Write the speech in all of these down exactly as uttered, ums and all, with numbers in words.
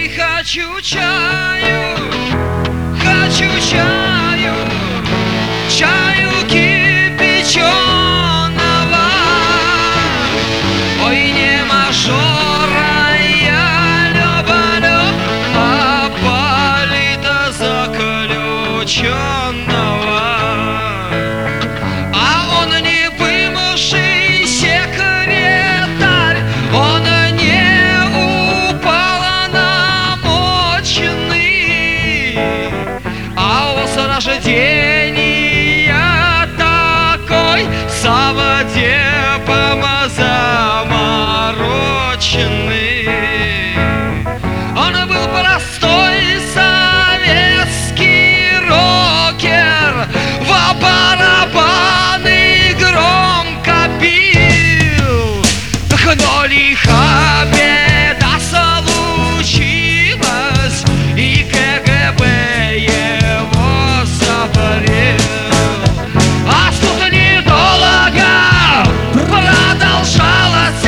Ой, хочу чаю, хочу чаю, чаю кипяченого. Ой, не мажора я люблю, а полита заключенного. А он не бывший секретарь, он не упал намоченный, а у с рождения такой совдепом замороченный. Он был простой советский рокер, в барабаны громко бил. Но лиха беда случилась, и КГБ его запорил. А тут недолго продолжалось,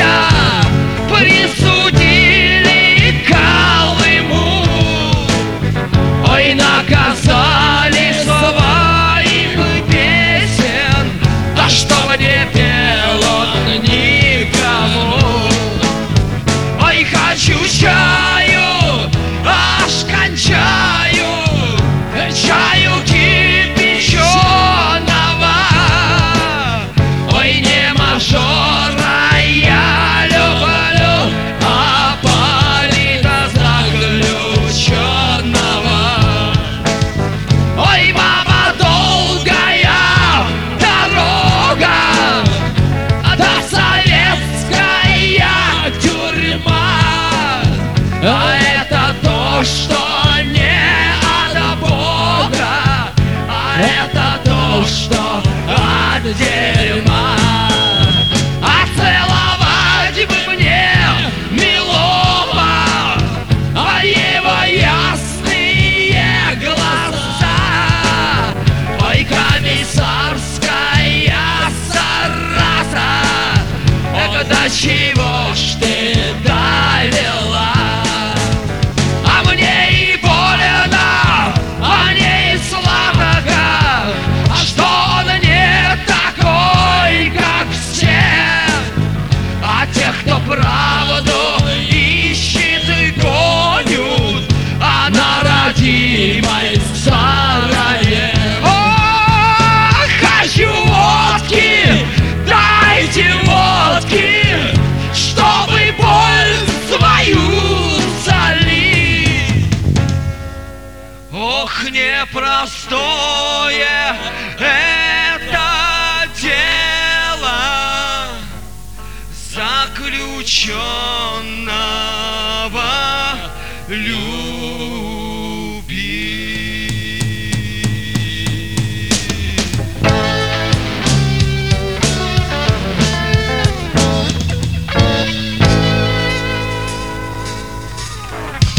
присудили Колыму. Ой, наказали своих песен, да что не пел он никому. Ой, хочу чаю, аж кончаю, чаю кипяченого. Ой, не мажора я люблю, а полита заключенного. Ой, мама, долгая дорога, да советская тюрьма. А это то, что не от Бога, а это то, что от дерьма. А целовать бы мне милого, а его ясные глаза. Ой, комиссарская зараза, до чего ж ты довела? А мне и больно, а мне и сладко, что он не такой, как все. А тех, кто правду ищет и гонят, а на родимой стороне. О, хочу водки, дайте водки, чтобы боль свою залить. Ох, непростое это дело заключенного любить.